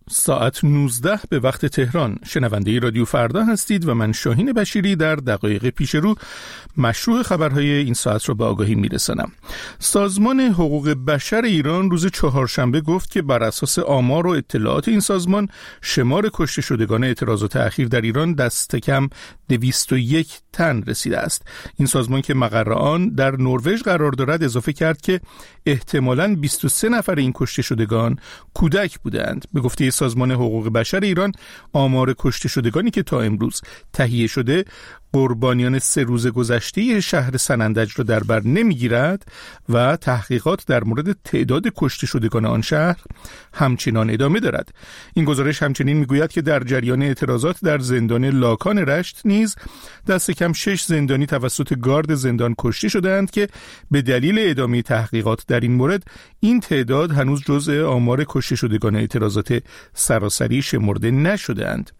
ساعت 19 به وقت تهران. شنونده رادیو فردا هستید و من شاهین بشیری در دقایق پیش رو مشروع خبرهای این ساعت را به آگاهی میرسانم. سازمان حقوق بشر ایران روز چهارشنبه گفت که بر اساس آمار و اطلاعات این سازمان شمار کشته شدگان اعتراضات اخیر در ایران دست کم 201 تن رسیده است. این سازمان که مقر آن در نروژ قرار دارد اضافه کرد که احتمالاً 23 نفر این کشته شدگان کودک بودند. به گفته سازمان حقوق بشر ایران آمار کشته شدگانی که تا امروز تهیه شده قربانیان 3 روز گذشته شهر سنندج را در بر نمیگیرد و تحقیقات در مورد تعداد کشته شدگان آن شهر همچنان ادامه دارد. این گزارش همچنین میگوید که در جریان اعتراضات در زندان لاکان رشت نیز دست کم 6 زندانی توسط گارد زندان کشته شدند که به دلیل ادامه تحقیقات در این مورد این تعداد هنوز جزء آمار کشته شدگان اعتراضات سراسری شمرده نشده‌اند.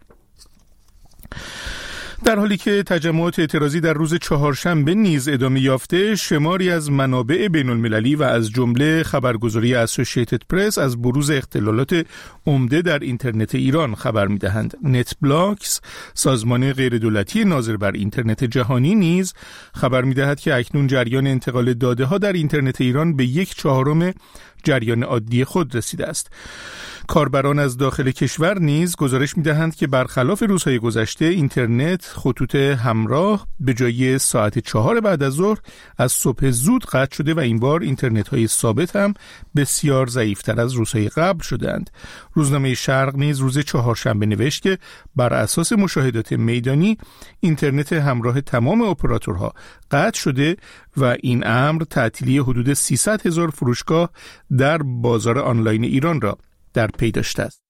در حالی که تجمعات اعتراضی در روز چهارشنبه نیز ادامه یافته، شماری از منابع بین‌المللی و از جمله خبرگزاری اسوسییتد پرس از بروز اختلالات عمده در اینترنت ایران خبر می‌دهند. نت بلاکس، سازمان غیردولتی ناظر بر اینترنت جهانی نیز خبر می‌دهد که اکنون جریان انتقال داده‌ها در اینترنت ایران به 1/4 جریان عادی خود رسیده است. کاربران از داخل کشور نیز گزارش می‌دهند که برخلاف روزهای گذشته اینترنت خطوط همراه به جای ساعت 4 بعد از ظهر از صبح زود قطع شده و این بار اینترنت‌های ثابت هم بسیار ضعیف‌تر از روزهای قبل شدند. روزنامه شرق نیز روز چهارشنبه نوشت که بر اساس مشاهدات میدانی اینترنت همراه تمام اپراتورها قطع شده و این امر تعطیلی حدود 300,000 فروشگاه در بازار آنلاین ایران را در پی داشته است.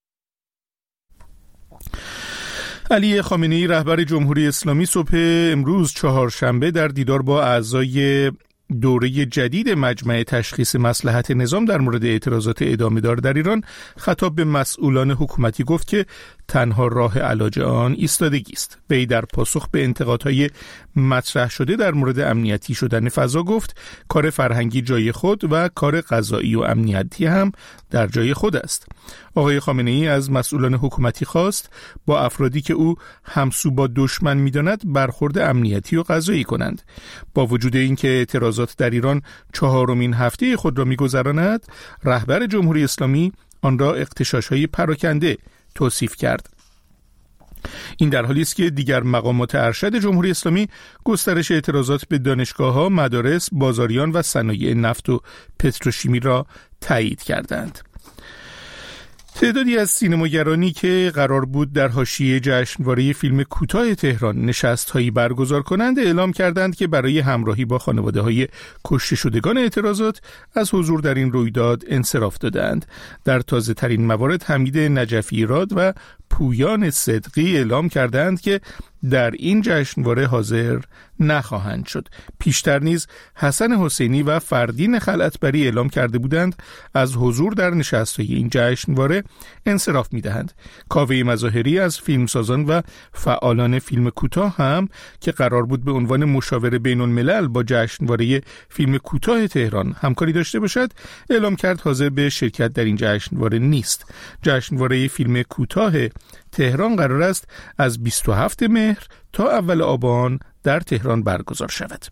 علی خامنه‌ای رهبر جمهوری اسلامی صبح امروز چهارشنبه در دیدار با اعضای دوره جدید مجمع تشخیص مصلحت نظام در مورد اعتراضات ادامه دار در ایران خطاب به مسئولان حکومتی گفت که تنها راه علاج آن ایستادگی است. وی در پاسخ به انتقادهای مطرح شده در مورد امنیتی شدن فضا گفت کار فرهنگی جای خود و کار قضایی و امنیتی هم در جای خود است. آقای خامنه‌ای از مسئولان حکومتی خواست با افرادی که او همسو با دشمن می‌داند برخورد امنیتی و قضایی کنند. با وجود اینکه اعتراضات در ایران 4مین هفته خود را می‌گذراند، رهبر جمهوری اسلامی آن را اغتشاش‌های پراکنده توصیف کرد. این در حالی است که دیگر مقامات ارشد جمهوری اسلامی گسترش اعتراضات به دانشگاه‌ها، مدارس، بازاریان و صنایع نفت و پتروشیمی را تایید کردند. تعدادی از سینماگرانی که قرار بود در حاشیه جشنواره فیلم کوتاه تهران نشست‌هایی برگزار کنند اعلام کردند که برای همراهی با خانواده‌های کشته شدگان اعتراضات از حضور در این رویداد انصراف دادند. در تازه‌ترین موارد حمید نجفی راد و پویان صدقی اعلام کردند که در این جشنواره حاضر نخواهند شد. پیشتر نیز حسن حسینی و فردین خلعتبری اعلام کرده بودند از حضور در نشست‌های این جشنواره انصراف می‌دهند. کاوه مظاهری از فیلمسازان و فعالان فیلم کوتاه هم که قرار بود به عنوان مشاور بین‌الملل با جشنواره فیلم کوتاه تهران همکاری داشته باشد، اعلام کرد حاضر به شرکت در این جشنواره نیست. جشنواره فیلم کوتاه تهران قرار است از 27 مهر تا اول آبان در تهران برگزار شود.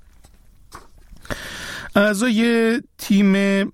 اعضای تیم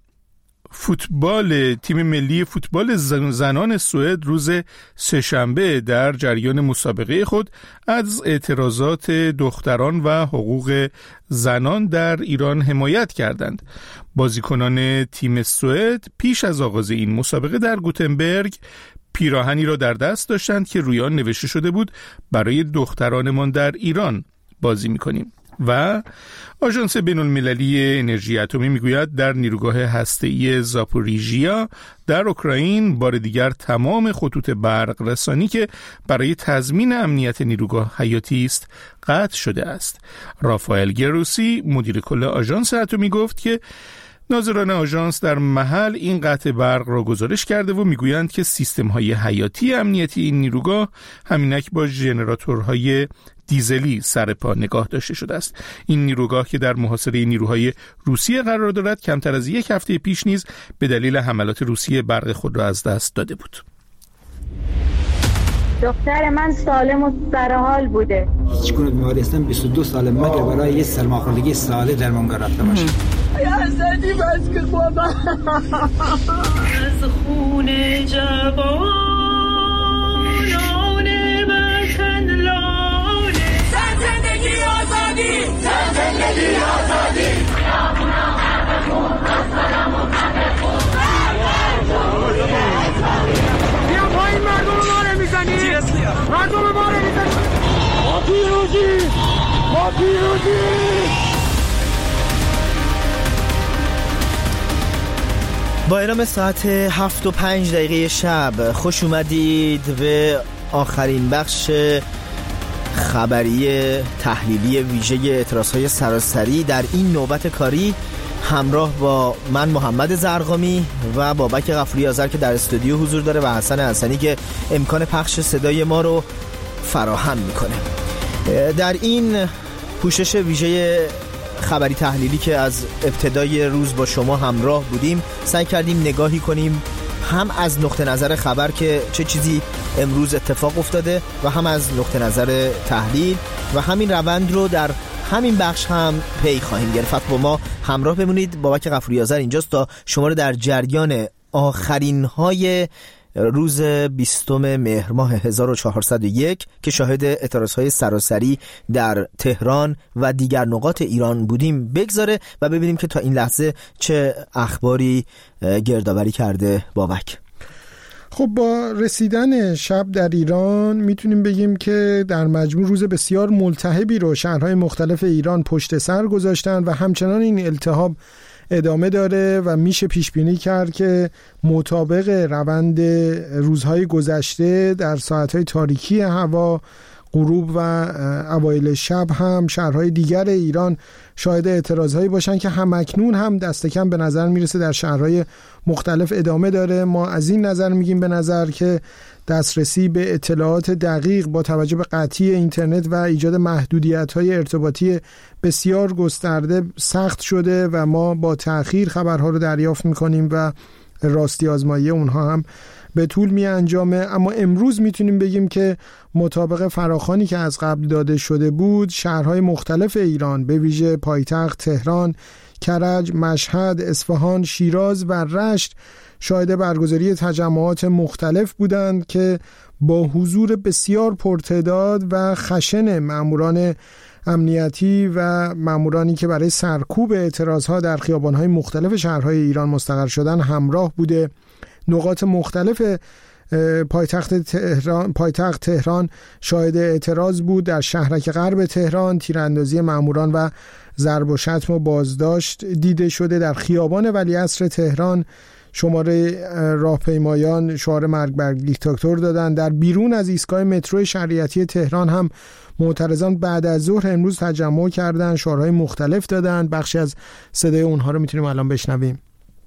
ملی فوتبال زنان سوئد روز سه‌شنبه در جریان مسابقه خود از اعتراضات دختران و حقوق زنان در ایران حمایت کردند. بازیکنان تیم سوئد پیش از آغاز این مسابقه در گوتنبرگ پیراهنی را در دست داشتند که روی آن نوشته شده بود برای دخترانمان در ایران بازی می‌کنیم. و آژانس بین‌المللی انرژی اتمی میگوید در نیروگاه هسته‌ای زاپوریژیا در اوکراین بار دیگر تمام خطوط برق رسانی که برای تضمین امنیت نیروگاه حیاتی است قطع شده است. رافائل گروسی مدیر کل آژانس اتمی گفت که ناظران آژانس در محل این قطع برق را گزارش کرده و میگویند که سیستم‌های حیاتی امنیتی این نیروگاه همینک با ژنراتورهای دیزلی سر پا نگاه داشته شده است. این نیروگاه که در محاصره نیروهای روسیه قرار دارد کمتر از یک هفته پیش نیز به دلیل حملات روسیه برق خود را از دست داده بود. دختر من سالم و سرحال بوده. هیچ گونه بیماری هستم 22 سال مگر برای یه سرماخوردگی ساده درمانگاه رفته باشم. حسنی بس که بابا از خون جوانان وطن لاله زندگی آزادی زندگی آزادی بیا پایین مردم رو ماره میزنی مردم رو ماره میزنی ما پیروزی ما پیروزی. با اعلام ساعت 7:05 شب خوش اومدید به آخرین بخش خبری تحلیلی ویژه اعتراضهای سراسری در این نوبت کاری، همراه با من محمد زرقامی و بابک غفوری آذر که در استودیو حضور داره و حسن حسنی که امکان پخش صدای ما رو فراهم میکنه. در این پوشش ویژه خبری تحلیلی که از ابتدای روز با شما همراه بودیم، سعی کردیم نگاهی کنیم هم از نقطه نظر خبر که چه چیزی امروز اتفاق افتاده و هم از نقطه نظر تحلیل، و همین روند رو در همین بخش هم پی خواهیم گرفت. با ما همراه بمونید. بابک غفوری آذر اینجاست تا شما رو در جریان آخرین های روز 20 مهر ماه 1401 که شاهد اعتراضهای سراسری در تهران و دیگر نقاط ایران بودیم بگذاره و ببینیم که تا این لحظه چه اخباری گردآوری کرده بابک. خب با رسیدن شب در ایران میتونیم بگیم که در مجموع روز بسیار ملتهبی رو شهرهای مختلف ایران پشت سر گذاشتن و همچنان این التهاب ادامه داره و میشه پیش بینی کرد که مطابق روند روزهای گذشته در ساعتهای تاریکی هوا، غروب و اوایل شب هم شهرهای دیگر ایران شاهد اعتراضهایی باشن که همکنون هم دست کم به نظر میرسه در شهرهای مختلف ادامه داره. ما از این نظر میگیم به نظر که دسترسی به اطلاعات دقیق با توجه به قطعی اینترنت و ایجاد محدودیت‌های ارتباطی بسیار گسترده سخت شده و ما با تأخیر خبرها رو دریافت می‌کنیم و راستی آزمایی اونها هم به طول می انجامه. اما امروز میتونیم بگیم که مطابق فراخوانی که از قبل داده شده بود، شهرهای مختلف ایران به ویژه پایتخت تهران، کرج، مشهد، اصفهان، شیراز و رشت شاهد برگزاری تجمعات مختلف بودند که با حضور بسیار پرتعداد و خشن ماموران امنیتی و مامورانی که برای سرکوب اعتراضها در خیابان‌های مختلف شهرهای ایران مستقر شدن همراه بوده. نقاط مختلف پایتخت تهران شاهد اعتراض بود. در شهرک غرب تهران تیراندازی ماموران و ضرب و شتم و بازداشت دیده شده. در خیابان ولیعصر تهران شماره راهپیمایان شعار مرگ بر دیکتاتور دادن. در بیرون از ایستگاه مترو شریعتی تهران هم معترضان بعد از ظهر امروز تجمع کردن، شعارهای مختلف دادن. بخشی از صدای اونها رو میتونیم الان بشنویم.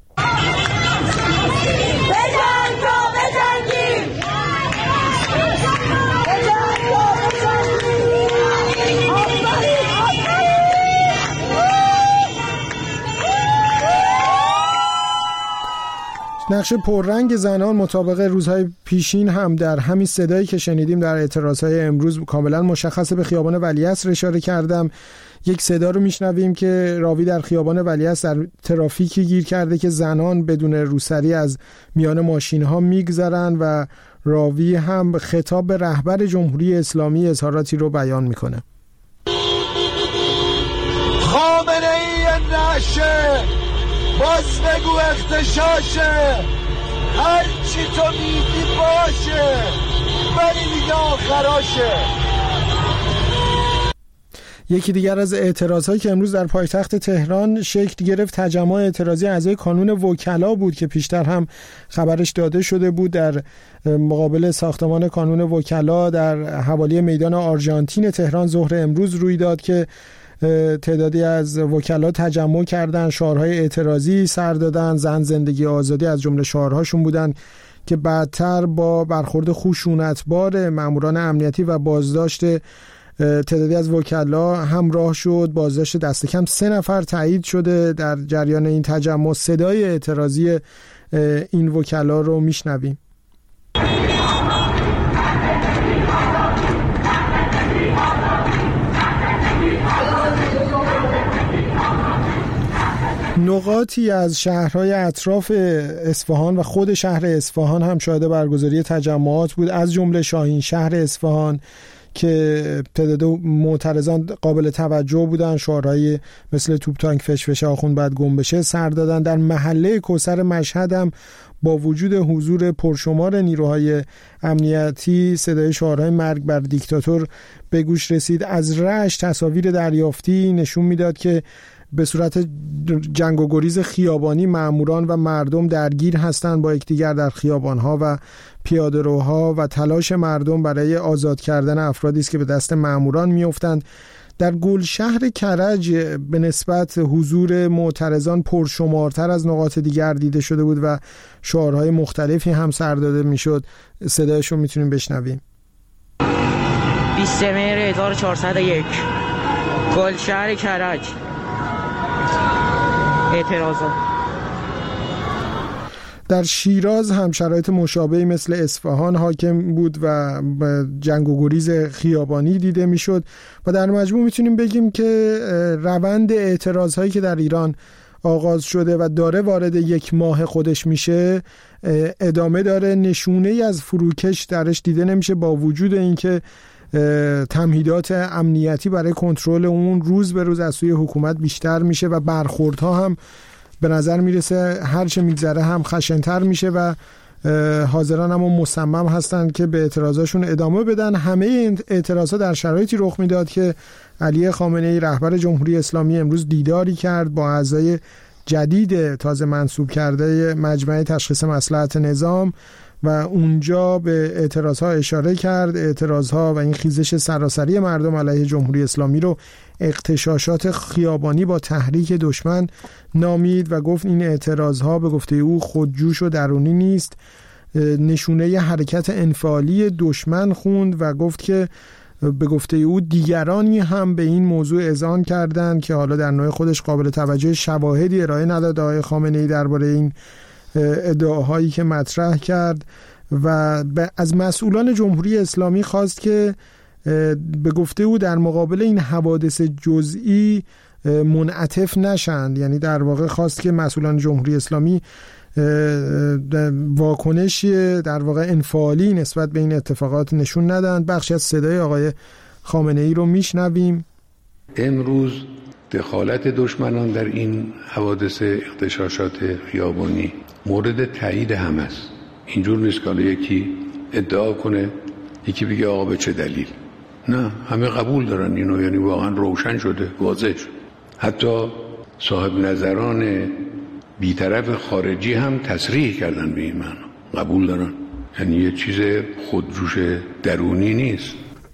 نقش پررنگ زنان مطابق روزهای پیشین هم در همین صدایی که شنیدیم در اعتراضهای امروز کاملا مشخصه. به خیابان ولیعصر اشاره کردم. یک صدا رو میشنویم که راوی در خیابان ولیعصر در ترافیکی گیر کرده که زنان بدون روسری از میان ماشین‌ها میگذرن و راوی هم خطاب به رهبر جمهوری اسلامی اظهاراتی رو بیان میکنه. خامنه‌ای نشه، باز بگو اختشاشه، هر چی تو میگی باشه ولی دیگه آخراشه. یکی دیگر از اعتراضهایی که امروز در پایتخت تهران شکل گرفت تجمع اعتراضی اعضای کانون وکلا بود که پیشتر هم خبرش داده شده بود. در مقابل ساختمان کانون وکلا در حوالی میدان آرژانتین تهران ظهر امروز روی داد که تعدادی از وکلا تجمع کردن، شعارهای اعتراضی سر دادن. زن، زندگی، آزادی از جمله شعارهاشون بودن که بعدتر با برخورد خشونتبار ماموران امنیتی و بازداشت تعدادی از وکلا همراه شد. بازداشت دست کم 3 نفر تایید شده در جریان این تجمع. صدای اعتراضی این وکلا رو میشنویم. نقاطی از شهرهای اطراف اصفهان و خود شهر اصفهان هم شاهد برگزاری تجمعات بود، از جمله شاهین شهر اصفهان که تعداد معترضان قابل توجه بودن، شعارهای مثل توپ تانک فشفشه آخوند باید گم بشه سر دادن. در محله کوثر مشهد هم با وجود حضور پرشمار نیروهای امنیتی صدای شعارهای مرگ بر دیکتاتور به گوش رسید. از رشت تصاویر دریافتی نشون میداد که به صورت جنگ و گریز خیابانی ماموران و مردم درگیر هستند با یکدیگر در خیابانها و پیاده‌روها و تلاش مردم برای آزاد کردن افرادی است که به دست ماموران میافتند. در گلشهر کرج به نسبت حضور معترضان پرشمارتر از نقاط دیگر دیده شده بود و شعارهای مختلفی هم سر داده میشد. صدایش رو میتونیم بشنویم. 20 مهر 1401 گلشهر کرج. اعتراضات. در شیراز هم شرایط مشابهی مثل اصفهان حاکم بود و جنگ و گریز خیابانی دیده میشد و در مجموع میتونیم بگیم که روند اعتراض هایی که در ایران آغاز شده و داره وارد یک ماه خودش میشه ادامه داره. نشونه ای از فروکش درش دیده نمیشه با وجود اینکه تمهیدات امنیتی برای کنترل اون روز به روز از سوی حکومت بیشتر میشه و برخوردها هم به نظر میرسه هرچه میگذره هم خشن‌تر میشه و حاضران هم مصمم هستند که به اعتراضاشون ادامه بدن. همه این اعتراضات در شرایطی رخ میداد که علی خامنه‌ای رهبر جمهوری اسلامی امروز دیداری کرد با اعضای جدید تازه منصوب کرده مجمع تشخیص مصلحت نظام و اونجا به اعتراضها اشاره کرد. اعتراضها و این خیزش سراسری مردم علیه جمهوری اسلامی رو اغتشاشات خیابانی با تحریک دشمن نامید و گفت این اعتراضها به گفته او خودجوش و درونی نیست، نشونه ی حرکت انفعالی دشمن خوند و گفت که به گفته او دیگرانی هم به این موضوع اذعان کردند که حالا در نوع خودش قابل توجه شواهدی ارائه نداد آقای خامنه‌ای درباره این ادعاهایی که مطرح کرد و از مسئولان جمهوری اسلامی خواست که به گفته او در مقابل این حوادث جزئی منعطف نشند. یعنی در واقع خواست که مسئولان جمهوری اسلامی واکنش در واقع انفعالی نسبت به این اتفاقات نشون ندن. بخشی از صدای آقای خامنه‌ای رو میشنویم. امروز دخالت دشمنان در این حوادث اغتشاشات خیابانی مورد تایید هم است. اینجور نیست که یکی ادعا کنه یکی بگه آقا به چه دلیل. نه، همه قبول دارن اینو، یعنی واقعا روشن شده، واضح شد. حتی صاحب نظران بی‌طرف خارجی هم تصریح کردن به این معنا، قبول دارن. یعنی یه چیز خودجوش درونی نیست.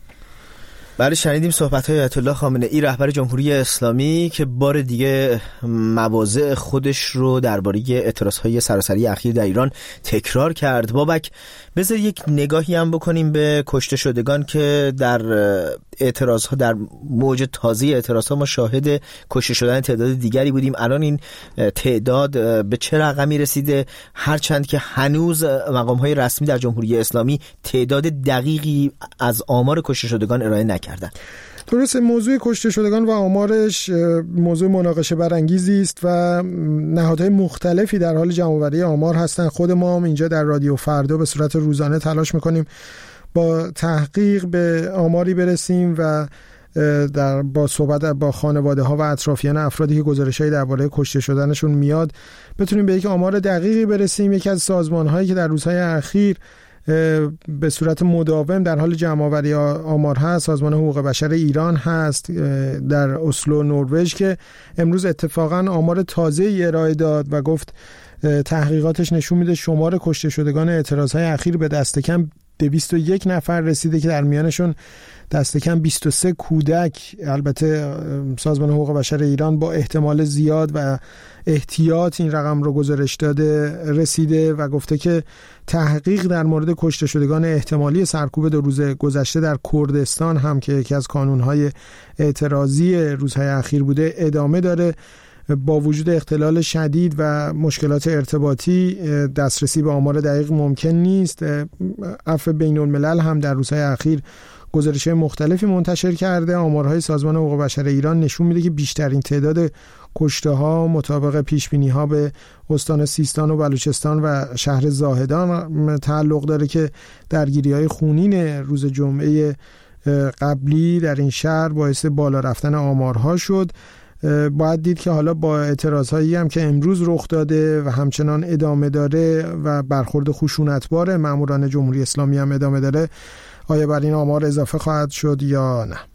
بله، شنیدیم صحبت‌های آیت الله خامنه‌ای رهبر جمهوری اسلامی که بار دیگه مواضع خودش رو درباره اعتراض‌های سراسری اخیر در ایران تکرار کرد. بابک، بذار یک نگاهی هم بکنیم به کشته شدگان که در اعتراض‌ها، در موج تازه اعتراض‌ها ما شاهد کشته شدن تعداد دیگری بودیم. الان این تعداد به چه رقمی رسیده؟ هرچند که هنوز مقام‌های رسمی در جمهوری اسلامی تعداد دقیقی از آمار کشته شدگان ارائه نکردن. درسته، موضوع کشته شدگان و آمارش موضوع مناقشه برانگیزی است و نهادهای مختلفی در حال جمع‌آوری آمار هستند. خود ما هم اینجا در رادیو فردا به صورت روزانه تلاش می‌کنیم با تحقیق به آماری برسیم و با صحبت با خانواده‌ها و اطرافیان افرادی که گزارش‌هایی درباره کشته شدنشون میاد بتونیم به یک آمار دقیقی برسیم. یکی از سازمان‌هایی که در روزهای اخیر به صورت مداوم در حال جمع‌آوری آمار هست سازمان حقوق بشر ایران هست در اسلو نروژ که امروز اتفاقا آمار تازه‌ای ارائه داد و گفت تحقیقاتش نشون میده شمار کشته شدگان اعتراضهای اخیر به دست کم 201 نفر رسیده که در میانشون دست کم 23 کودک. البته سازمان حقوق بشر ایران با احتمال زیاد و احتیاط این رقم رو گزارش داده رسیده و گفته که تحقیق در مورد کشته شدگان احتمالی سرکوب 2 روز گذشته در کردستان هم که یکی از کانونهای اعتراضی روزهای اخیر بوده ادامه داره. با وجود اختلال شدید و مشکلات ارتباطی دسترسی به آمار دقیق ممکن نیست. عفو بین الملل هم در روزهای اخیر گزارش‌های مختلفی منتشر کرده. آمارهای سازمان حقوق بشر ایران نشون میده که بیشترین تعداد کشته‌ها مطابق پیش‌بینی‌ها به استان سیستان و بلوچستان و شهر زاهدان تعلق داره که درگیری‌های خونین روز جمعه قبلی در این شهر باعث بالا رفتن آمارها شد. باید دید که حالا با اعتراضهایی هم که امروز رخ داده و همچنان ادامه داره و برخورد خشونتبار ماموران جمهوری اسلامی هم ادامه داره، آیا بر این آمار اضافه خواهد شد یا نه؟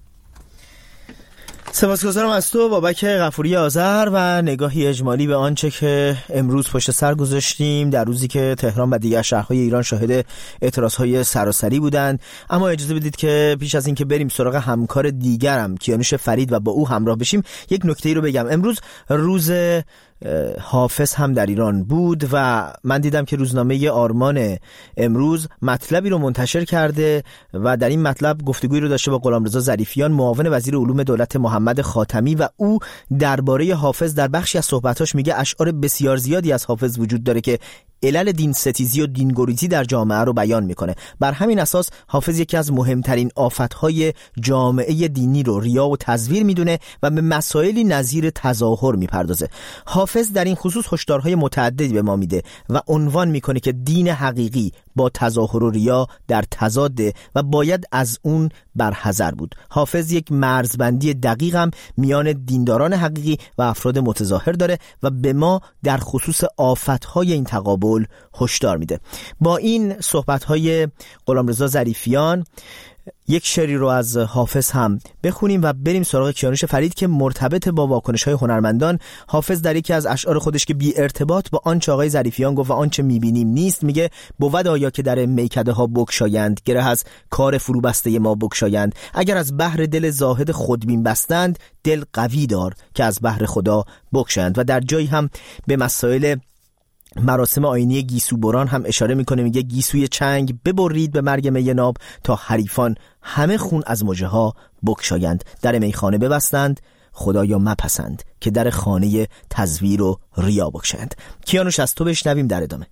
سپاسگزارم از تو بابک غفوری آذر و نگاهی اجمالی به آنچه که امروز پشت سر گذاشتیم در روزی که تهران و دیگر شهرهای ایران شاهد اعتراضهای سراسری بودند. اما اجازه بدید که پیش از این که بریم سراغ همکار دیگرم کیانوش فرید و با او همراه بشیم یک نکته‌ای رو بگم. امروز روز حافظ هم در ایران بود و من دیدم که روزنامه آرمان امروز مطلبی رو منتشر کرده و در این مطلب گفتگویی رو داشته با غلامرضا ظریفیان، معاون وزیر علوم دولت محمد خاتمی، و او درباره حافظ در بخشی از صحبتاش میگه اشعار بسیار زیادی از حافظ وجود داره که علل دین ستیزی و دینگریزی در جامعه رو بیان میکنه. بر همین اساس حافظ یکی از مهمترین آفتهای جامعه دینی رو ریا و تزویر میدونه و به مسائلی نظیر تظاهر میپردازه. حافظ در این خصوص هشدارهای متعددی به ما میده و عنوان میکنه که دین حقیقی با تظاهر و ریا در تضاده و باید از اون برحذر بود. حافظ یک مرزبندی دقیق هم میان دینداران حقیقی و افراد متظاهر داره و به ما در خصوص آفتهای این تقابل هشدار میده. با این صحبت‌های غلامرضا ظریفیان یک شعری رو از حافظ هم بخونیم و بریم سراغ کیانوش فرید که مرتبط با واکنش‌های هنرمندان. حافظ در یکی از اشعار خودش که بی ارتباط با آنچه آقای ظریفیان گفت و آنچه می‌بینیم نیست، میگه بود آیا که در میکده ها بگشایند، گره از کار فرو بسته ما بگشایند، اگر از بحر دل زاهد خودبین بستند، دل قوی دار که از بحر خدا بگشایند. و در جایی هم به مسائل مراسم آیینی گیسو بران هم اشاره میکنه، میگه گیسوی چنگ ببرید به مرگ می ناب، تا حریفان همه خون از مژه ها بگشایند، در میخانه ببستند خدایا مپسند، که در خانه تزویر و ریا بگشایند. کیانوش از تو بشنویم در ادامه.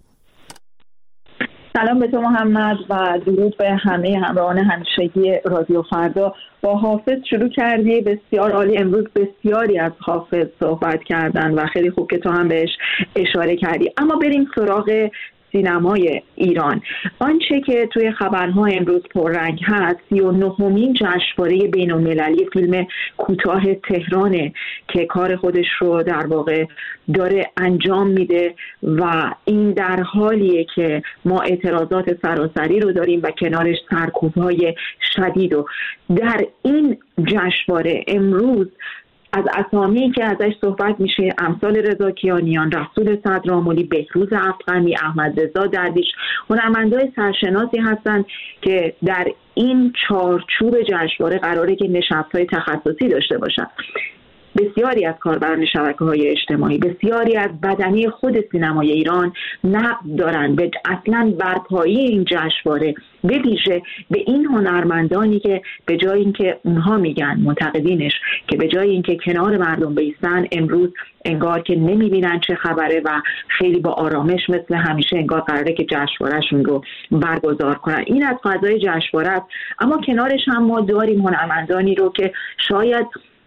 سلام به تو محمد و درود به همه همراهان همیشگی رادیو فردا. با حافظ شروع کردی، بسیار عالی. امروز بسیاری از حافظ صحبت کردن و خیلی خوب که تو هم بهش اشاره کردی. اما بریم سراغ سینمای ایران. آنچه که توی خبرها امروز پررنگ هست 39مین جشنواره بین‌المللی فیلم کوتاه تهرانه که کار خودش رو در واقع داره انجام میده و این در حالیه که ما اعتراضات سراسری رو داریم و کنارش سرکوب‌های شدید. و در این جشنواره امروز از اسامی که ازش صحبت میشه امثال رضا کیانیان، رسول صدرآملی، بهروز افغانی، احمد رضا درویش، هنرمندای سرشناسی هستند که در این چارچوب جشنواره قراره که نشست‌های تخصصی داشته باشن. بسیاری از کاربران شبکه‌های اجتماعی، بسیاری از بدنی خود سینمای ایران نقد دارن به اصلاً برپایی این جشنواره، به ویژه به این هنرمندانی که به جای اینکه اونها میگن منتقدینش که به جای اینکه کنار مردم بایستن، امروز انگار که نمیبینن چه خبره و خیلی با آرامش مثل همیشه انگار قراره که جشنواره‌شون رو برگزار کنن. این از فضای جشنواره است. اما کنارش هم ما داریم هنرمندانی رو که شاید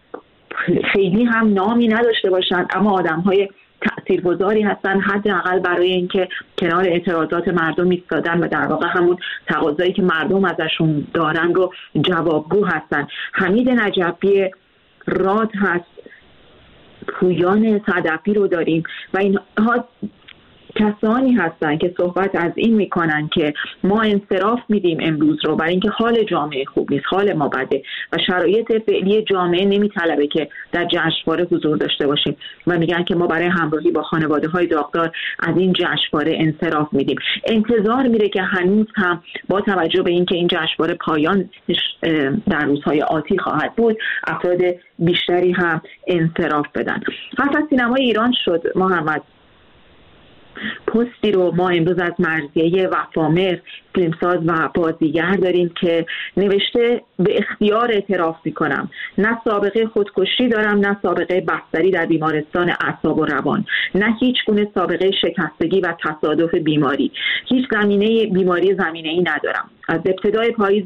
خیلی هم نامی نداشته باشند اما آدم‌های تأثیرگذاری هستن، حداقل برای اینکه کنار اعتراضات مردم ایستادن و در واقع همون تقاضایی که مردم ازشون دارن رو جوابگو هستن. حمید نجفی راد هست، پویان صدفی رو داریم و اینها کسانی هستن که صحبت از این میکنن که ما انصراف میدیم امروز رو برای اینکه حال جامعه خوب نیست، حال ما بده و شرایط فعلی جامعه نمیطلبه که در جشنواره حضور داشته باشیم و میگن که ما برای همراهی با خانواده‌های داغدار از این جشنواره انصراف میدیم. انتظار میره که هنوز هم با توجه به اینکه این جشنواره پایان در روزهای آتی خواهد بود، افراد بیشتری هم انصراف بدن. حتی سینمای ایران شد محمد. پستی رو ما امروز از مرضیه وفامر فیلمساز و بازیگر داریم که نوشته به اختیار اعتراف میکنم، نه سابقه خودکشی دارم، نه سابقه بستری در بیمارستان اعصاب و روان، نه هیچ گونه سابقه شکستگی و تصادف بیماری، هیچ زمینه بیماری زمینه‌ای ندارم. از ابتدای پاییز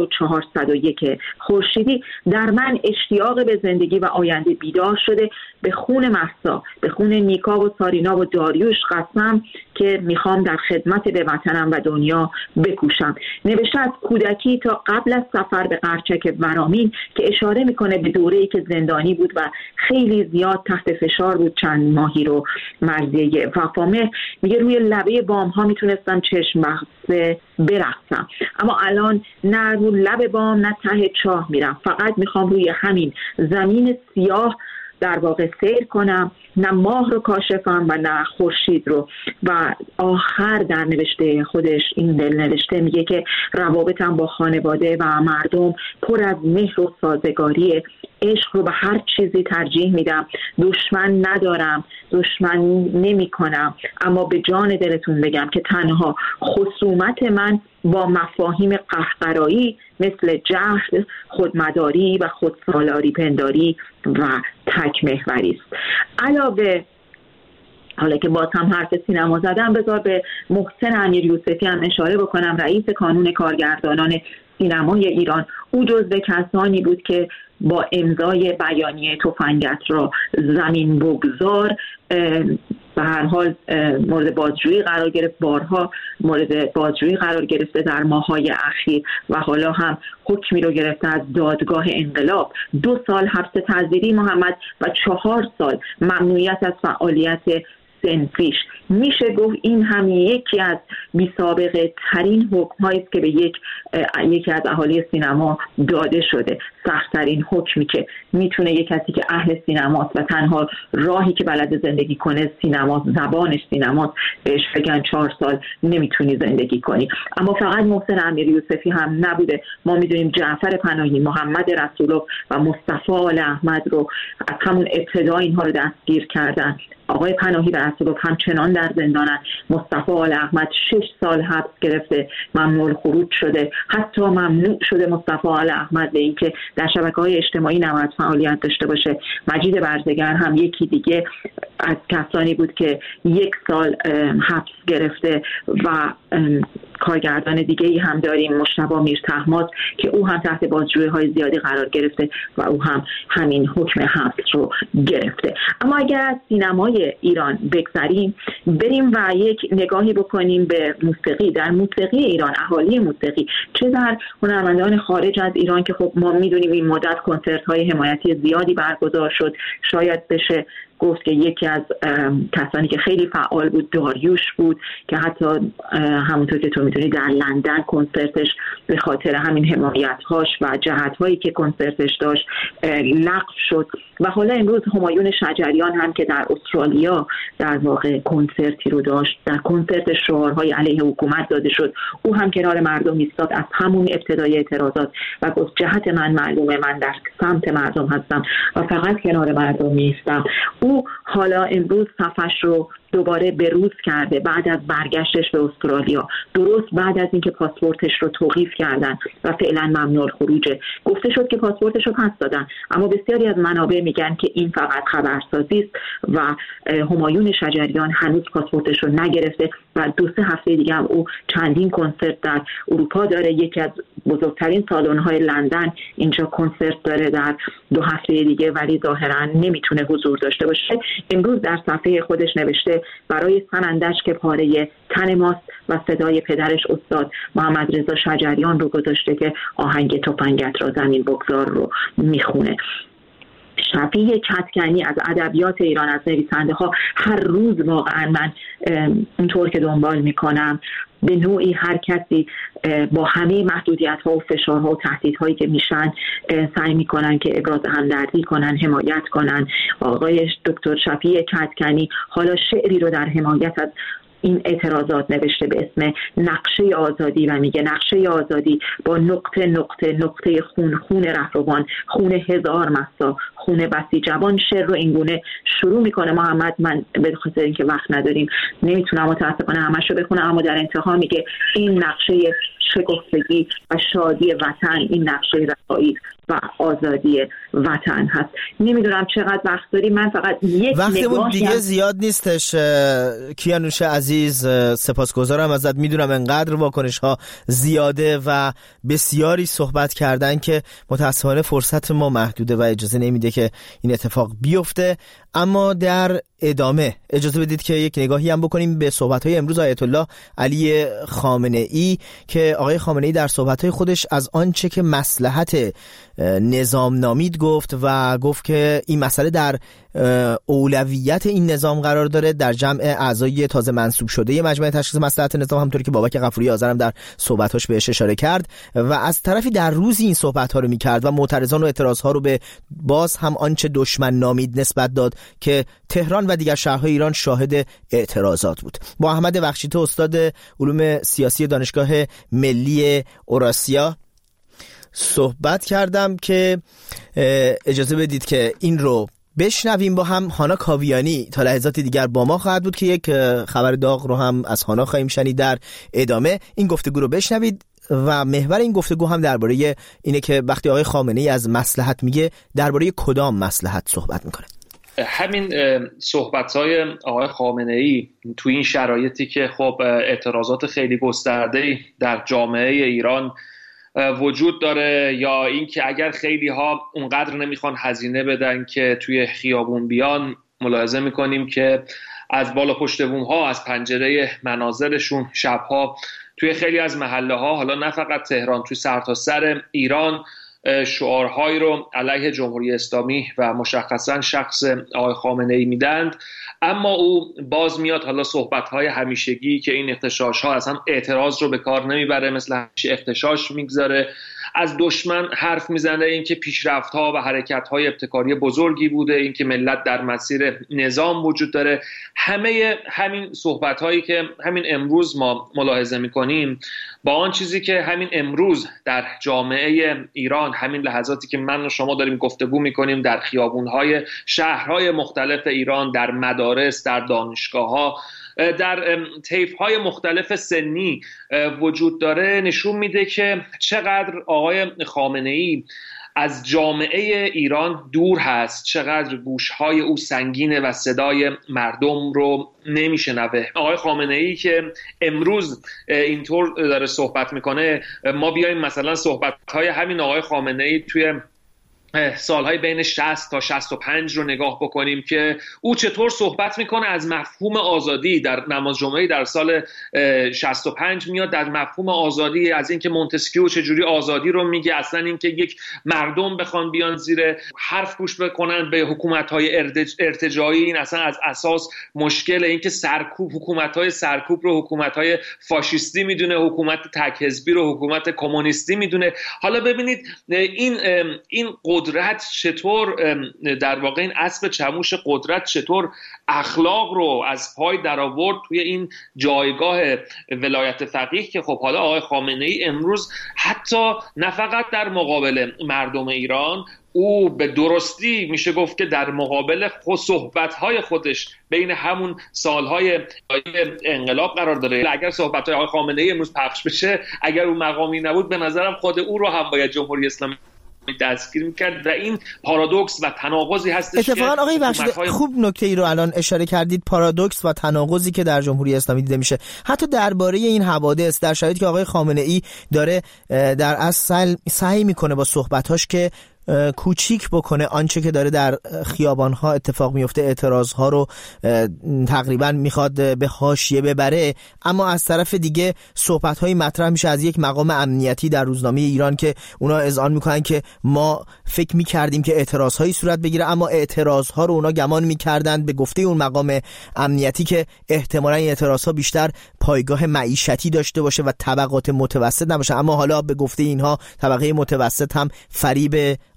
1401 خورشیدی در من اشتیاق به زندگی و آینده بیدار شده. به خون مهسا، به خون نیکا و سارینا و داریوش قسم که میخوام در خدمت به وطنم و دنیا بکوشم. نوشته از کودکی تا قبل از سفر به قرچک ورامین که اشاره میکنه به دوره‌ای که زندانی بود و خیلی زیاد تحت فشار بود، چند ماهی رو مرزیه وفامه. میگه روی لبه بام ها میتونستم چشم بسته برقصم، اما الان نه رو لب بام نه ته چاه میرم، فقط میخوام روی همین زمین سیاه در واقع سیر کنم، نه ماه رو کاشفم و نه خورشید رو. و آخر در نوشته خودش این دل نوشته میگه که روابطم با خانواده و مردم پر از مهر و سازگاری، عشق رو به هر چیزی ترجیح میدم، دشمن ندارم، دشمن نمی کنم. اما به جان دلتون بگم که تنها خصومت من با مفاهیم قهقرایی مثل جهل، خودمداری و خودسالاری پنداری و تک محوری است. علاوه حالا که باز هم حرف سینما زدم، بذار به محسن امیر یوسفی هم اشاره بکنم، رئیس کانون کارگردانان سینمای ایران. او جزو کسانی بود که با امضای بیانیه تفنگت را زمین بگذار به هر حال مورد بازجویی قرار گرفت، بارها مورد بازجویی قرار گرفته در ماه‌های اخیر و حالا هم حکمی رو گرفته از دادگاه انقلاب. 2 سال حبس تعزیری محمد و 4 سال ممنوعیت از فعالیت سنفیش. میشه گفت این هم یکی از بی‌سابقه ترین حکم‌هایی است که به یکی از اهالی سینما داده شده. سخت‌ترین حکمی که میتونه یک کسی که اهل سینماست و تنها راهی که بلد زندگی کنه سینما، زبانش سینماست، بهش بگن 4 سال نمیتونی زندگی کنی. اما فقط محسن امیر یوسفی هم نبوده. ما میدونیم جعفر پناهی، محمد رسولوف و مصطفی آل احمد رو از همون ابتدا اینها رو دستگیر کردن. آقای پناهی و رسولوف همچنان در زندانن. مصطفی آل احمد 6 سال حبس گرفته، ممنوع الخروج شده. حتی ممنوع شده مصطفی آل احمد به این که در شبکه‌های اجتماعی نباید فعالیت داشته باشه. مجید برزگر هم یکی دیگه از کسانی بود که 1 سال حبس گرفته و کارگردان دیگه ای هم داریم، مجتبی میرطهماسب، که او هم تحت بازجویی‌های زیادی قرار گرفته و او هم همین حکم حبس رو گرفته. اما اگر از سینمای ایران بگذریم، بریم و یک نگاهی بکنیم به موسیقی. در موسیقی ایران، اهالی موسیقی، چه در هنرمندان خارج از ایران که خب ما میدونیم این مدت کنسرت‌های حمایتی زیادی برگزار شد، شاید بشه گفت که یکی از کسانی که خیلی فعال بود داریوش بود که حتی همونطور که تو میدونی در لندن کنسرتش به خاطر همین حمایت‌هاش و جهت‌هایی که کنسرتش داشت لغو شد. و حالا امروز همایون شجریان هم که در استرالیا در واقع کنسرتی رو داشت، در کنسرت شعارهای علیه حکومت داده شد، او هم کنار مردم ایستاد از همون ابتدای اعتراضات و گفت جهت من معلومه، من در سمت مردم هستم و فقط کنار مردم نیستم. او حالا امروز صفحش رو دوباره بروز کرده بعد از برگشتش به استرالیا، درست بعد از اینکه پاسپورتش رو توقیف کردن و فعلا ممنوع الخروجه. گفته شد که پاسپورتش رو پس دادن، اما بسیاری از منابع میگن که این فقط خبرسازی است و همایون شجریان هنوز پاسپورتش رو نگرفته و 2-3 هفته دیگه هم او چندین کنسرت در اروپا داره. یکی از بزرگترین سالن‌های لندن اینجا کنسرت داره در 2 هفته دیگه، ولی ظاهرا نمیتونه حضور داشته باشه. امروز در صفحه خودش نوشته برای سنندش که پاره تن ماست و صدای پدرش استاد محمد رضا شجریان رو گذاشته که آهنگ تفنگت را زمین بگذار رو میخونه. شفیع کدکنی از ادبیات ایران، از نویسنده ها، هر روز واقعا من اونطور که دنبال میکنم به نوعی هر کسی با همه محدودیت ها و فشارها و تهدیدهایی که میشن سعی میکنن که ابراز همدردی کنن، حمایت کنن. آقای دکتر شفیع کدکنی حالا شعری رو در حمایت از این اعتراضات نوشته به اسم نقشه آزادی و میگه نقشه آزادی با نقطه نقطه نقطه خون، خون رهروان، خون 1000 مهسا، خون بسی جوان. شعر رو اینگونه شروع میکنه محمد. من به خاطر اینکه وقت نداریم نمیتونم متاسفانه همش رو بخونم، اما در انتها میگه این نقشه شکفتگی و شادی وطن این نقشه رهایی و آزادی وطن هست. نمیدونم چقدر وقت داری، من فقط یک وقتمون دیگه زیاد نیستش. کیانوش عزیز سپاسگزارم ازت، میدونم انقدر واکنش ها زیاده و بسیاری صحبت کردن که متاسفانه فرصت ما محدوده و اجازه نمیده که این اتفاق بیفته، اما در ادامه اجازه بدید که یک نگاهی هم بکنیم به صحبت‌های امروز آیت الله علی خامنه ای که آقای خامنه ای در صحبت‌های خودش از آنچه که مصلحت نظام نامید گفت و گفت که این مسئله در اولویت این نظام قرار داره در جمع اعضای تازه منصوب شده مجمع تشخیص مصلحت نظام، همونطوری که بابک غفوری آذرم در صحبتاش بهش اشاره کرد و از طرفی در روزی این صحبت‌ها رو می‌کرد و معترضان و اعتراض‌ها رو به باز هم آنچه دشمن نامید نسبت داد که تهران و دیگر شهرهای ایران شاهد اعتراضات بود. با احمد بخشیته استاد علوم سیاسی دانشگاه ملی اوراسیا صحبت کردم که اجازه بدید که این رو بشنویم با هم. هانا کاویانی تا لحظات دیگر با ما خواهد بود که یک خبر داغ رو هم از هانا خواهیم شنید در ادامه. این گفتگو رو بشنوید و محور این گفتگو هم درباره اینه که وقتی آقای خامنه ای از مصلحت میگه درباره کدام مصلحت صحبت میکنه. همین صحبت‌های آقای خامنه‌ای تو این شرایطی که خب اعتراضات خیلی گسترده‌ای در جامعه ایران وجود داره، یا اینکه اگر خیلی ها اونقدر نمیخوان هزینه بدن که توی خیابون بیان، ملاحظه میکنیم که از بالا پشت بوم ها، از پنجره منازلشون شبها توی خیلی از محله ها، حالا نه فقط تهران، توی سرتاسر ایران شعارهایی رو علیه جمهوری اسلامی و مشخصا شخص آقای خامنه‌ای میدند، اما او باز میاد حالا صحبت‌های همیشگی که این اغتشاش‌ها اصلا اعتراض رو به کار نمیبره، مثل همیشه اغتشاش میگذاره، از دشمن حرف میزنه، این که پیشرفت‌ها و حرکت‌های ابتکاری بزرگی بوده، این که ملت در مسیر نظام وجود داره. همه همین صحبت‌هایی که همین امروز ما ملاحظه می‌کنیم با آن چیزی که همین امروز در جامعه ایران، همین لحظاتی که من و شما داریم گفتگو می‌کنیم در خیابون‌های شهرهای مختلف ایران، در مدارس، در دانشگاه‌ها، در طیف‌های مختلف سنی وجود داره، نشون میده که چقدر آقای خامنه‌ای از جامعه ایران دور هست، چقدر گوش‌های او سنگینه و صدای مردم رو نمیشنوه. آقای خامنه‌ای که امروز اینطور داره صحبت میکنه، ما بیایم مثلا صحبت‌های همین آقای خامنه‌ای توی سالهای بین 60 تا 65 رو نگاه بکنیم که او چطور صحبت میکنه از مفهوم آزادی. در نماز جمعه در سال 65 میاد در مفهوم آزادی، از اینکه مونتسکیو چجوری آزادی رو میگه، اصلا اینکه یک مردم بخوان بیان زیر حرف گوش بکنن به حکومت‌های ارتجاعی، این اصلا از اساس مشکل. اینکه سرکوب، حکومت‌های سرکوب رو حکومت‌های فاشیستی میدونه، حکومت تک حزبی رو حکومت کمونیستی میدونه. حالا ببینید این قدرت چطور در واقع، این اسب چموش قدرت چطور اخلاق رو از پای در آورد توی این جایگاه ولایت فقیه که خب حالا آقای خامنه‌ای امروز حتی نه فقط در مقابل مردم ایران، او به درستی میشه گفت که در مقابل صحبت‌های خودش بین همون سالهای انقلاب قرار داره. اگر صحبت‌های آقای خامنه‌ای امروز پخش بشه، اگر اون مقامی نبود، به نظرم خود او رو هم باید جمهوری اسلامی دستگیر میکرد و این پارادوکس و تناقضی هستش. اتفاقا آقای بخشیده خوب نکته ای رو الان اشاره کردید، پارادوکس و تناقضی که در جمهوری اسلامی دیده میشه حتی درباره این حوادث، در شرایطی که آقای خامنه ای داره در اصل سعی میکنه با صحبتاش که کوچیک بکنه آنچه که داره در خیابان‌ها اتفاق میفته، اعتراض‌ها رو تقریبا میخواد به حاشیه ببره، اما از طرف دیگه صحبت‌های مطرح میشه از یک مقام امنیتی در روزنامه ایران که اونا اذعان میکنن که ما فکر میکردیم که اعتراض‌هایی صورت بگیره، اما اعتراض‌ها رو اونا گمان میکردن به گفته اون مقام امنیتی که احتمالاً این اعتراض‌ها بیشتر پایگاه معیشتی داشته باشه و طبقات متوسط نباشه، اما حالا به گفته اینها طبقه متوسط هم فریب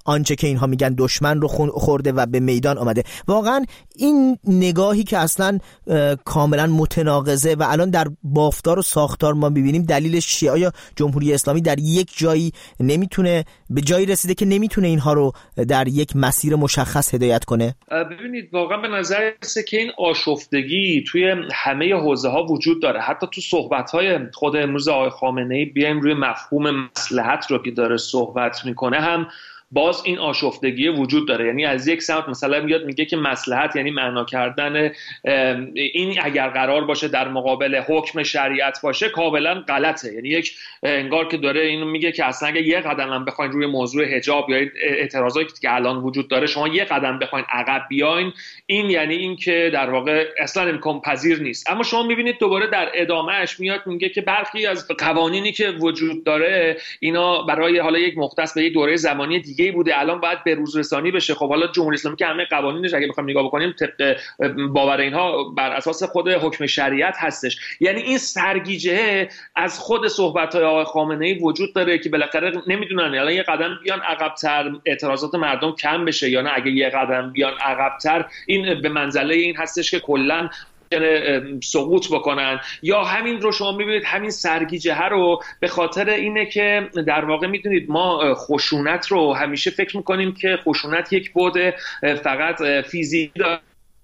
آنچه که اینها میگن دشمن رو خورده و به میدان آمده. واقعا این نگاهی که اصلا کاملا متناقضه و الان در بافتار و ساختار ما میبینیم دلیلش چیه؟ آیا جمهوری اسلامی در یک جایی نمیتونه به جایی رسیده که نمیتونه اینها رو در یک مسیر مشخص هدایت کنه؟ ببینید واقعا به نظر میرسه که این آشفتگی توی همه حوزه ها وجود داره. حتی تو صحبت های خود امروز آقای خامنه‌ای بیایم روی مفهوم مصلحت رو که داره صحبت میکنه هم باز این آشفتگی وجود داره. یعنی از یک سمت مثلا میاد میگه که مصلحت یعنی معنا کردن این اگر قرار باشه در مقابل حکم شریعت باشه کاملا غلطه. یعنی یک انگار که داره اینو میگه که اصلا اگه یه قدم هم بخواید روی موضوع حجاب یا اعتراضاتی که الان وجود داره شما یه قدم بخواید عقب بیاین، این یعنی این که در واقع اصلا امکان پذیر نیست. اما شما میبینید دوباره در ادامهش میاد میگه که برخی از قوانینی که وجود داره اینا برای حالا یک مختص به یک دوره زمانی دیگه بوده، الان باید به روز رسانی بشه. خب حالا جمهوری اسلامی که همه قوانینش اگه بخوایم نگاه بکنیم طبق باور اینها بر اساس خود حکم شریعت هستش. یعنی این سرگیجه از خود صحبت‌های آقای خامنه‌ای وجود داره که بالاخره نمیدونن الان یه قدم بیان عقب‌تر اعتراضات مردم کم بشه یا نه اگه یه قدم بیان عقب‌تر این به منزله این هستش که کلاً سقوط بکنن. یا همین رو شما میبینید همین سرگیجه رو به خاطر اینه که در واقع میدونید ما خشونت رو همیشه فکر میکنیم که خشونت یک بعد فقط فیزیکی داره،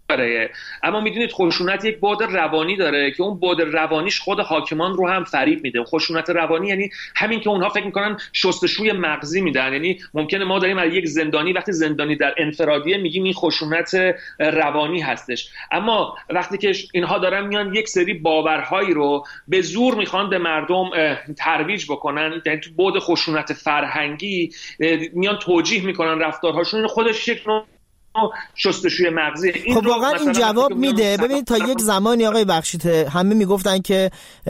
اما میدونید خشونت یک بعد روانی داره که اون بعد روانیش خود حاکمان رو هم فریب میده. خشونت روانی یعنی همین که اونها فکر میکنن شستشوی مغزی میدن. یعنی ممکنه ما داریم از یک زندانی وقتی زندانی در انفرادیه میگیم این خشونت روانی هستش، اما وقتی که اینها دارن میان یک سری باورهایی رو به زور میخوان به مردم ترویج بکنن، یعنی تو بعد خشونت فرهنگی میان توجیه میکنن رفتارهاشون، خودش یک نوع شستشوی مغزی. خب واقعا این جواب میده. ببینید تا یک زمانی آقای بخشیده همه میگفتن که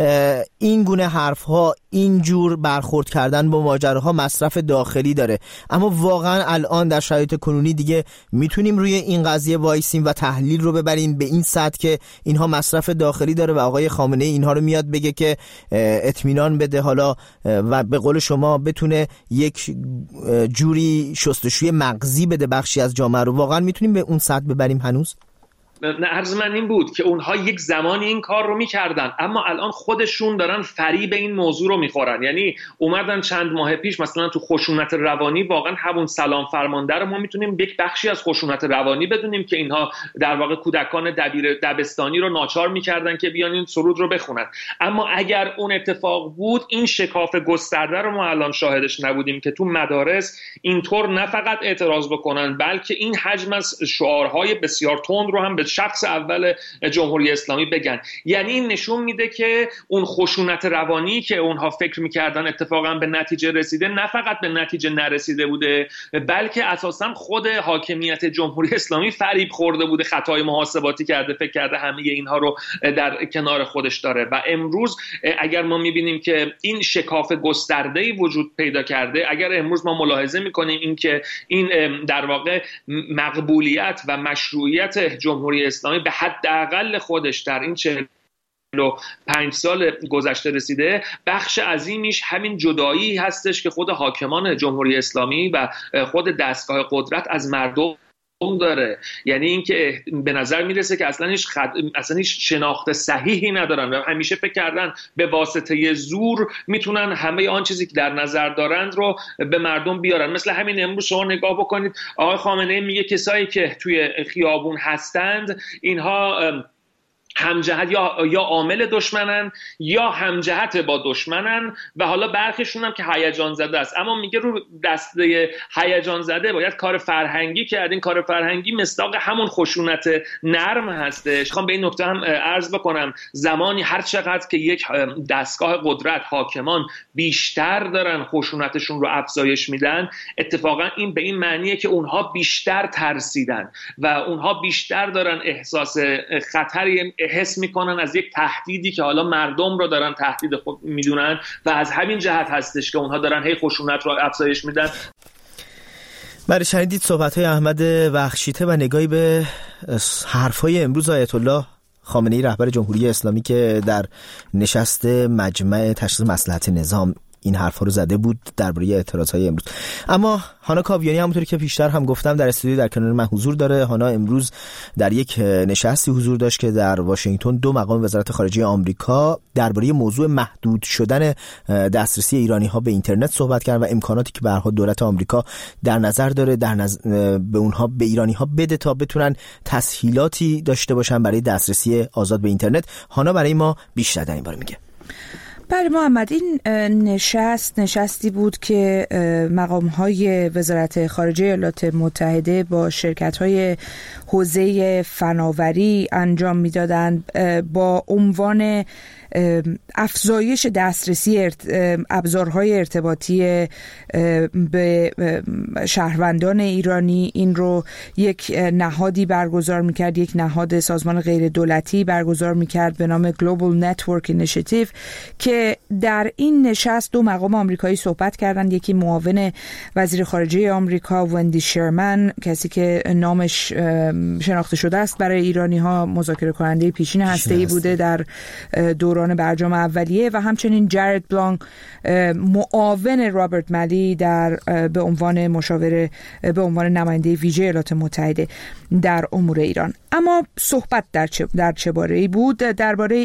این گونه حرفها، این جور برخورد کردن با ماجراها مصرف داخلی داره، اما واقعا الان در شرایط کنونی دیگه میتونیم روی این قضیه وایسیم و تحلیل رو ببریم به این سطح که اینها مصرف داخلی داره و آقای خامنه‌ای اینها رو میاد بگه که اطمینان بده حالا و به قول شما بتونه یک جوری شستشوی مغزی بده بخشی از جامعه رو. واقعا میتونیم به اون سطح ببریم هنوز؟ نه، عرض من این بود که اونها یک زمانی این کار رو میکردن اما الان خودشون دارن فریب این موضوع رو میخورن. یعنی اومدن چند ماه پیش مثلا تو خشونت روانی واقعا همون سلام فرمانده رو ما میتونیم یک بخشی از خشونت روانی بدونیم که اینها در واقع کودکان دبستانی رو ناچار میکردن که بیان این سرود رو بخونن. اما اگر اون اتفاق بود این شکاف گسترده رو ما الان شاهدش نبودیم که تو مدارس اینطور نه فقط اعتراض بکنن بلکه این حجم از شعارهای بسیار تند رو هم به شخص اول جمهوری اسلامی بگن. یعنی این نشون میده که اون خشونت روانی که اونها فکر میکردن اتفاقا به نتیجه رسیده، نه فقط به نتیجه نرسیده بوده بلکه اساسا خود حاکمیت جمهوری اسلامی فریب خورده بوده، خطای محاسباتی کرده، فکر کرده همه اینها رو در کنار خودش داره. و امروز اگر ما میبینیم که این شکاف گسترده‌ای وجود پیدا کرده، اگر امروز ما ملاحظه میکنیم این که این در واقع مقبولیت و مشروعیت جمهوری اسلامی به حداقل خودش در این 45 سال گذشته رسیده، بخش عظیمیش همین جدایی هستش که خود حاکمان جمهوری اسلامی و خود دستگاه قدرت از مردم داره. یعنی اینکه به نظر میرسه که اصلا هیچ شناخت صحیحی ندارن و همیشه فکر کردن به واسطه زور میتونن همه آن چیزی که در نظر دارند رو به مردم بیارن. مثل همین امروز شما نگاه بکنید آقای خامنه‌ای میگه کسایی که توی خیابون هستند اینها همجهت یا عامل دشمنن یا همجهت با دشمنن و حالا برخیشون هم که هیجان زده است. اما میگه رو دسته هیجان زده باید کار فرهنگی کرد. این کار فرهنگی مصداق همون خشونت نرم هستش. میخوام به این نکته هم عرض بکنم زمانی هر چقدر که یک دستگاه قدرت حاکمان بیشتر دارن خشونتشون رو افزایش میدن، اتفاقا این به این معنیه که اونها بیشتر ترسیدن و اونها بیشتر دارن احساس خطری حس میکنن از یک تهدیدی که حالا مردم رو دارن تهدید خود میدونن و از همین جهت هستش که اونها دارن هی خشونت رو افزایش میدن. بله، شنیدید صحبت‌های احمد بخشیته و نگاهی به حرف‌های امروز آیت الله خامنه‌ای رهبر جمهوری اسلامی که در نشست مجمع تشخیص مصلحت نظام این حرفا رو زده بود درباره اعتراضهای امروز. اما هانا کاویانی همونطوری که پیشتر هم گفتم در استودیو در کنار من حضور داره. هانا امروز در یک نشستی حضور داشت که در واشنگتن 2 مقام وزارت خارجه آمریکا درباره موضوع محدود شدن دسترسی ایرانی‌ها به اینترنت صحبت کردن و امکاناتی که به هر حال دولت آمریکا در نظر داره به اونها، به ایرانی‌ها بده تا بتونن تسهیلاتی داشته باشن برای دسترسی آزاد به اینترنت. هانا برای ما بیشتر در این باره میگه. بله محمد، این نشستی بود که مقام‌های وزارت خارجه ایالات متحده با شرکت‌های حوزه فناوری انجام می‌دادند با عنوان افزایش دسترسی ابزارهای ارتباطی به شهروندان ایرانی. این رو یک نهادی برگزار میکرد، یک نهاد سازمان غیر دولتی برگزار میکرد به نام Global Network Initiative که در این نشست 2 مقام آمریکایی صحبت کردند. یکی معاون وزیر خارجه آمریکا وندی شرمن، کسی که نامش شناخته شده است برای ایرانی ها، مذاکره کننده پیشین هسته‌ای بوده در دوران برجام اولیه، و همچنین جارد بلانک معاون رابرت ملی به عنوان مشاور، به عنوان نماینده ویژه ایالات متحده در امور ایران. اما صحبت در چه باره‌ای بود؟ درباره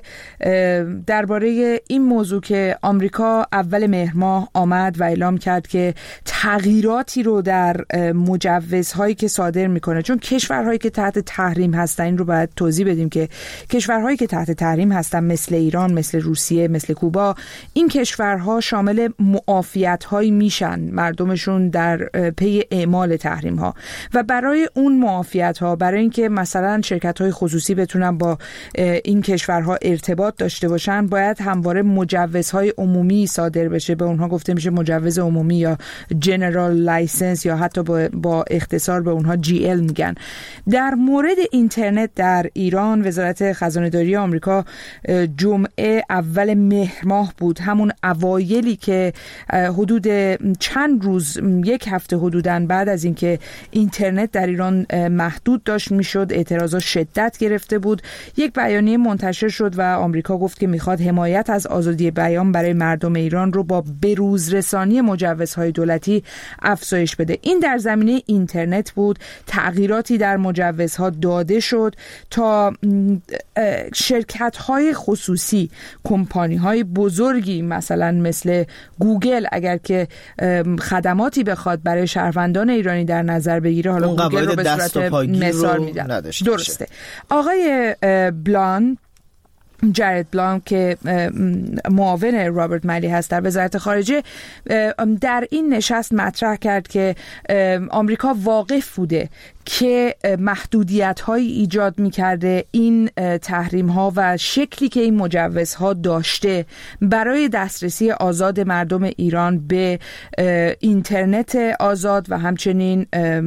این موضوع که آمریکا اول مهر ماه آمد و اعلام کرد که تغییراتی رو در مجوزهایی که صادر میکنه، چون کشورهایی که تحت تحریم هستن، این رو باید توضیح بدیم که کشورهایی که تحت تحریم هستن مثل ایران، مثل روسیه، مثل کوبا، این کشورها شامل معافیت‌هایی میشن مردمشون در پی اعمال تحریم‌ها، و برای اون معافیت‌ها، برای اینکه مثلا شرکت‌های خصوصی بتونن با این کشورها ارتباط داشته باشن، باید همواره مجوزهای عمومی صادر بشه. به اونها گفته میشه مجوز عمومی یا جنرال لایسنس، یا حتی با اختصار به اونها GL میگن. در مورد اینترنت در ایران، وزارت خزانه‌داری آمریکا جمعه اول مهر ماه بود، همون اوایلی که حدود چند روز، 1 هفته حدوداً بعد از اینکه اینترنت در ایران محدود داشت میشد، اعتراضات شدت گرفته بود، یک بیانیه منتشر شد و آمریکا گفت که میخواد حمایت از آزادی بیان برای مردم ایران رو با بروزرسانی مجوزهای دولتی افزایش بده. این در زمینه اینترنت بود. تغییراتی در مجوزها داده شد تا شرکت‌های خصوصی، کمپانی‌های بزرگی مثلا مثل گوگل، اگر که خدماتی بخواد برای شهروندان ایرانی در نظر بگیره، حالا گوگل رو به صورت مثال میدم، درسته، آقای جارد بلانک که معاون رابرت ملی هست در وزارت خارجه، در این نشست مطرح کرد که آمریکا واقف بوده که محدودیت‌هایی ایجاد می‌کرده این تحریم‌ها و شکلی که این مجوزها داشته برای دسترسی آزاد مردم ایران به اینترنت آزاد و همچنین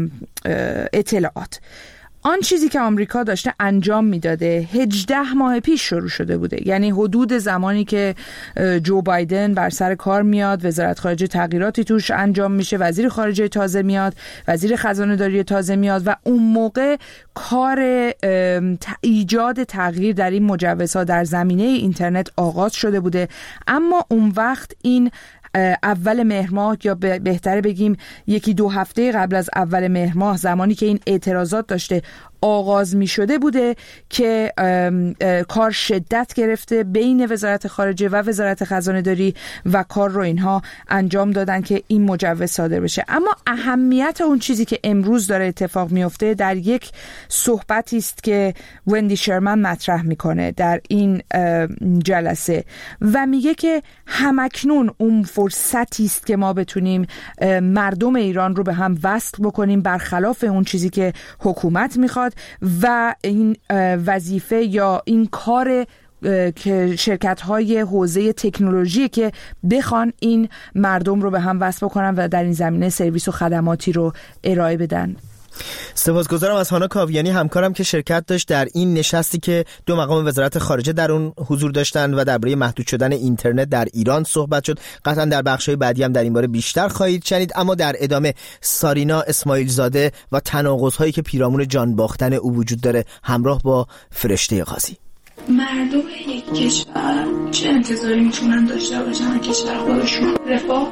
اطلاعات. آن چیزی که آمریکا داشته انجام میداده 18 ماه پیش شروع شده بوده، یعنی حدود زمانی که جو بایدن بر سر کار میاد، وزارت خارجه تغییراتی توش انجام میشه، وزیر خارجه تازه میاد، وزیر خزانه‌داری تازه میاد، و اون موقع کار ایجاد تغییر در این مجوزها در زمینه اینترنت آغاز شده بوده. اما اون وقت این اول مهر ماه، یا بهتره بگیم 1-2 هفته قبل از اول مهر ماه، زمانی که این اعتراضات داشته آغاز می شده بوده که کار شدت گرفته بین وزارت خارجه و وزارت خزانه‌داری و کار رو اینها انجام دادن که این مجوز صادر بشه. اما اهمیت اون چیزی که امروز داره اتفاق میفته در یک صحبتی است که وندی شرمن مطرح میکنه در این جلسه، و میگه که همکنون اون فرصتی است که ما بتونیم مردم ایران رو به هم وصل بکنیم، برخلاف اون چیزی که حکومت میخواد، و این وظیفه یا این کار که شرکت‌های حوزه تکنولوژی که بخوان این مردم رو به هم وصل بکنن و در این زمینه سرویس و خدماتی رو ارائه بدن. سپاسگزارم از هانا کاویانی همکارم که شرکت داشت در این نشستی که 2 مقام وزارت خارجه در اون حضور داشتن و درباره محدود شدن اینترنت در ایران صحبت شد. قطعا در بخش‌های بعدی هم در این باره بیشتر خواهید شنید. اما در ادامه سارینا اسماعیل زاده و تناقض‌هایی که پیرامون جان باختن او وجود داره همراه با فرشته قاضی. مردم یک کشور چه انتظاری میتونن داشته باشن کشور خودشون؟ رفاه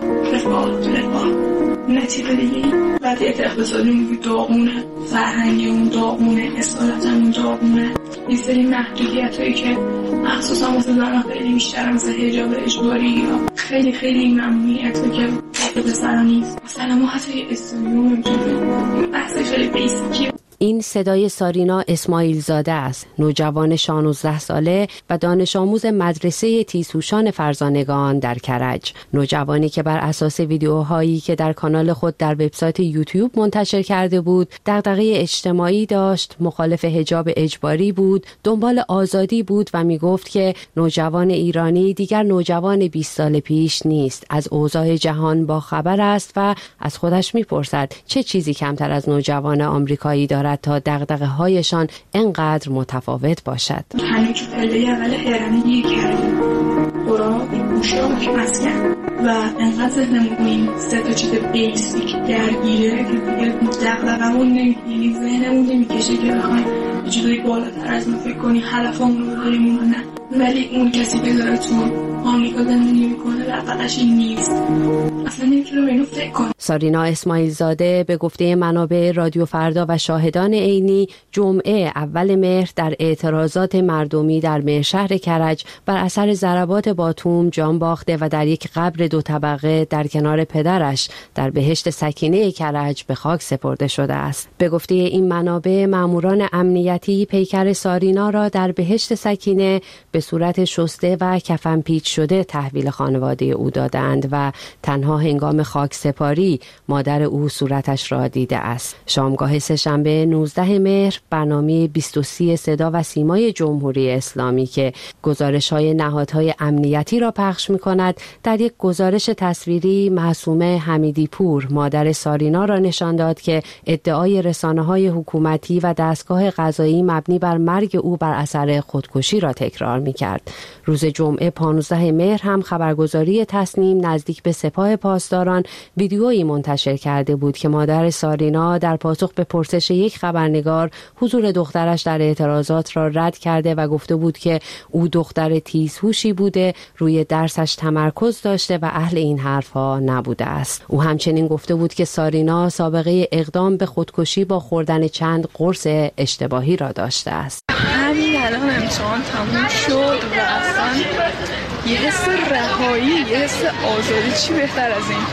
نتیجه دیگه وضعیت اقتصادی داغونه، فرهنگی اون داغونه، اصالت اون داغونه، یه سری محدودیت هایی که مخصوصا واسه زنان خیلی بیشتر مثل حجاب اجباری یا خیلی ممنوعیت که به پسرا نیست. مثلا ما حتی استودیو نمیتونیم بحث خیلی بیسیکی. این صدای سارینا اسماعیل زاده است، نوجوان 16 ساله و دانش آموز مدرسه تیزهوشان فرزانگان در کرج. نوجوانی که بر اساس ویدیوهایی که در کانال خود در وبسایت یوتیوب منتشر کرده بود، دغدغه اجتماعی داشت، مخالف حجاب اجباری بود، دنبال آزادی بود و میگفت که نوجوان ایرانی دیگر نوجوان 20 سال پیش نیست، از اوضاع جهان با خبر است و از خودش میپرسد چه چیزی کمتر از نوجوان آمریکایی دارد تا دغدغه‌هایشان انقدر متفاوت باشد. هنوز پله اول حیرانی کردیم برای گوشا که مسکن و انقدر ذهنمون با این سه تا چیز بیسیک درگیره که دیگه دغدغه‌مون نمیگیری، ذهنمون نمیکشه که بخوایم یه چیزایی بالاتر از ما فکر کنی، هدفمون رو داریم اون نه. ولی اون کسی که داره تو آمریکا زندگی میکنه دغدغه‌اش این نیست، اصلا نمیتونه به اینو فکر کنه. سارینا اسماعیل زاده به گفته منابع رادیو فردا و شاهدان عینی جمعه اول مهر در اعتراضات مردمی در مهرشهر کرج بر اثر ضربات باتوم جان باخته و در یک قبر 2 طبقه در کنار پدرش در بهشت سکینه کرج به خاک سپرده شده است. به گفته این منابع ماموران امنیتی پیکر سارینا را در بهشت سکینه به صورت شسته و کفن پیچ شده تحویل خانواده او دادند و تنها هنگام خاک سپاری مادر او صورتش را دیده است. شامگاه سه‌شنبه 19 مهر برنامه 23 صدا و سیمای جمهوری اسلامی که گزارش‌های نهادهای امنیتی را پخش می‌کند در یک گزارش تصویری معصومه حمیدی پور مادر سارینا را نشان داد که ادعای رسانه‌های حکومتی و دستگاه قضایی مبنی بر مرگ او بر اثر خودکشی را تکرار می‌کرد. روز جمعه 15 مهر هم خبرگزاری تصنیم نزدیک به سپاه پاسداران ویدیویی منتشر کرده بود که مادر سارینا در پاسخ به پرسش یک خبرنگار حضور دخترش در اعتراضات را رد کرده و گفته بود که او دختر تیزهوشی بوده، روی درسش تمرکز داشته و اهل این حرفها نبوده است. او همچنین گفته بود که سارینا سابقه اقدام به خودکشی با خوردن چند قرص اشتباهی را داشته است. همین الان امتحان تموم شد و اصلا یه حس رهایی، یه حس آزادی، چی بهتر از این؟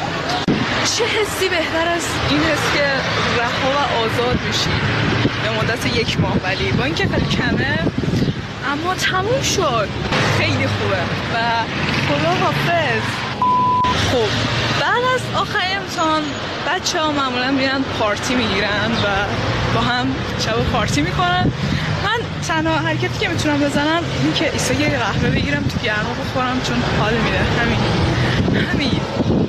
چه حسی بهتر از این حس که رها و آزاد میشی به مدت 1 ماه، ولی با اینکه خیلی کمه اما تموم شد، خیلی خوبه و خدا حافظ. خب بعد از آخر امتحان بچه‌ها معمولا میرن پارتی میگیرن و با هم شب پارتی میکنن. من تنها حرکتی که میتونم بزنم این که ایسا یه قهوه بگیرم تو گرما بخورم چون حال میده. همین.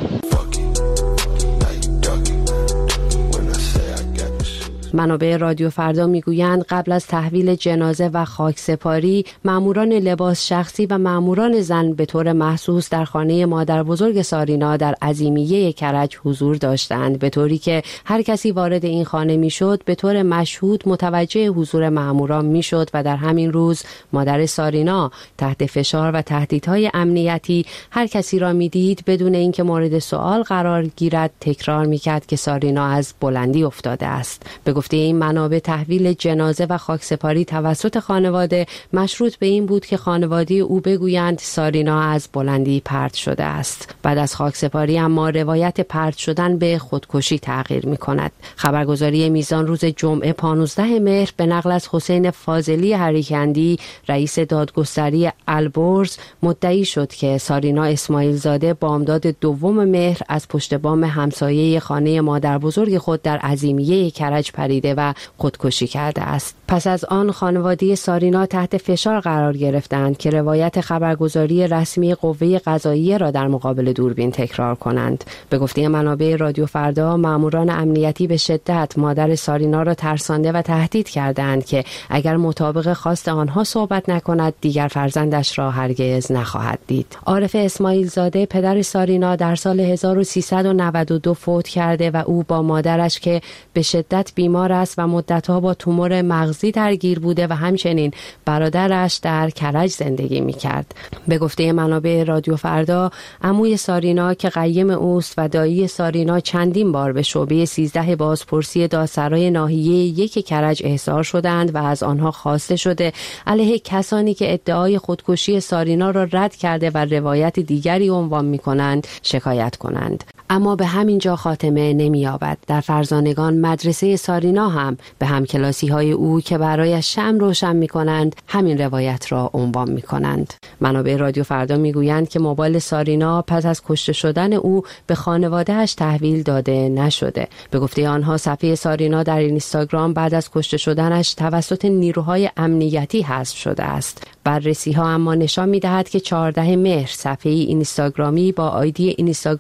منابع رادیو فردا میگویند قبل از تحویل جنازه و خاکسپاری ماموران لباس شخصی و ماموران زن به طور مخصوص در خانه مادر بزرگ سارینا در عظیمیه کرج حضور داشتند، به طوری که هر کسی وارد این خانه میشد به طور مشهود متوجه حضور ماموران میشد و در همین روز مادر سارینا تحت فشار و تهدیدهای امنیتی هر کسی را میدید بدون اینکه مورد سوال قرار گیرد تکرار میکرد که سارینا از بلندی افتاده است. به گفته این منابع تحویل جنازه و خاکسپاری توسط خانواده مشروط به این بود که خانواده او بگویند سارینا از بلندی پرت شده است. بعد از خاکسپاری اما روایت پرت شدن به خودکشی تغییر می کند. خبرگزاری میزان روز جمعه 15 مهر به نقل از حسین فاضلی هریکندی رئیس دادگستری البرز مدعی شد که سارینا اسماعیل زاده بامداد 2 مهر از پشت بام همسایه خانه مادر بزرگ خود در عظیمیه کرج پریده و خودکشی کرده است. پس از آن خانواده سارینا تحت فشار قرار گرفتند که روایت خبرگزاری رسمی قوه قضاییه را در مقابل دوربین تکرار کنند. به گفته منابع رادیو فردا ماموران امنیتی به شدت مادر سارینا را ترسانده و تهدید کردند که اگر مطابق خواست آنها صحبت نکند دیگر فرزندش را هرگز نخواهد دید. عارف اسماعیل زاده پدر سارینا در سال 1392 فوت کرده و او با مادرش که به شدت بیمار بیمار است و مدتها با تومور مغزی درگیر بوده و همچنین برادرش در کرج زندگی می‌کرد. به گفته منابع رادیو فردا، عموی سارینا که قیم اوست و دایی سارینا چندین بار به شعبه 13 بازپرسی دادسرای ناحیه 1 کرج احضار شدند و از آنها خواسته شده علیه کسانی که ادعای خودکشی سارینا را رد کرده و روایت دیگری عنوان می‌کنند شکایت کنند. اما به همین جا خاتمه نمی‌یابد. در فرزانگان مدرسه سارینا هم به همکلاسی‌های او که برای شمع روشن می‌کنند همین روایت را عنوان می‌کنند. منابع رادیو فردا می‌گویند که موبایل سارینا پس از کشته شدن او به خانواده‌اش تحویل داده نشده. به گفته آنها صفحه سارینا در اینستاگرام بعد از کشته شدنش توسط نیروهای امنیتی حذف شده است. بررسی‌ها اما نشان می‌دهد که 14 مهر صفحه اینستاگرامی با آیدی اینستاگرام